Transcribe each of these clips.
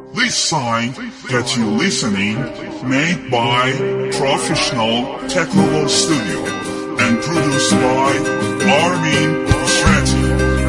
This sign that you're listening made by Professional Technical Studio and produced by Armin Shreti.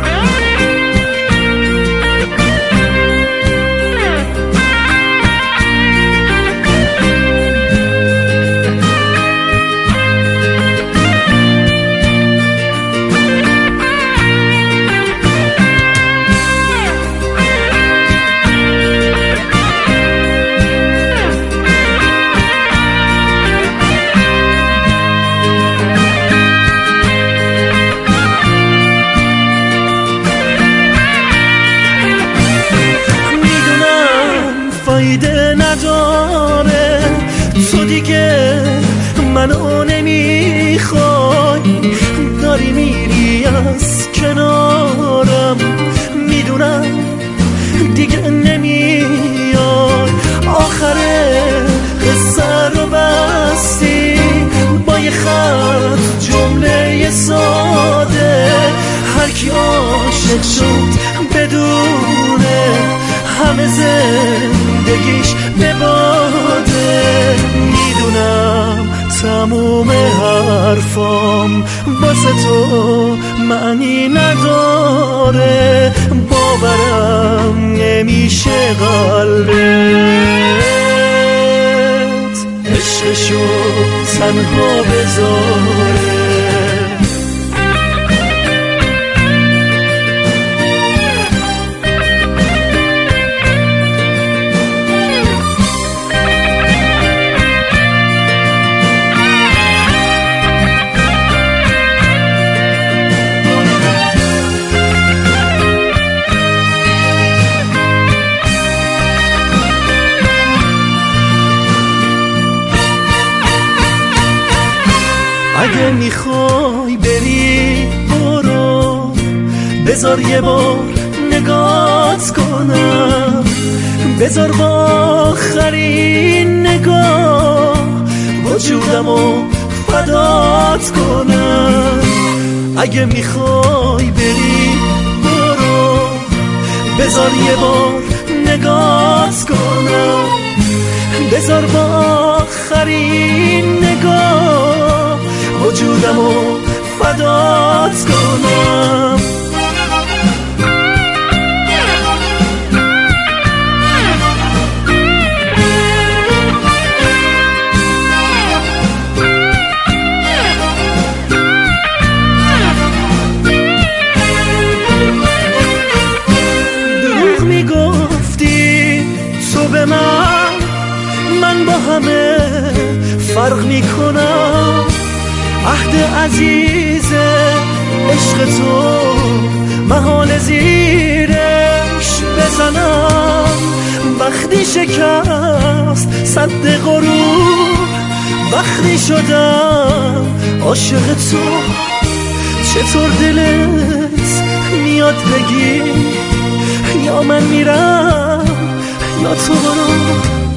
فایده نداره تو دیگه منو نمیخوای، داری میری از کنارم، میدونم دیگه نمیای. آخر قصه رو بستی با یه خط جمله ساده، هر کی عاشق شد بدونه همه زندگیش به باده. میدونم تموم حرفام واسه تو معنی نداره، باورم نمیشه قلبت عشقشو تنها بذاره. اگه میخوای بری برو، بذار یه بار نگات کنم، بذار با آخرین نگاه وجودمو فدات کنم. اگه میخوای بری برو، بذار یه بار نگات کنم، بذار با آخرین نگاه وجودمو فدات کنم. دروغ میگفتی تو به من با همه فرق میکنم. عهد عزیز عشق تو محال زیرش بزنم. وقتی شکست صد غرور، وقتی شدم عاشق تو، چطور دلت میاد بگی یا من میرم یا تو برو.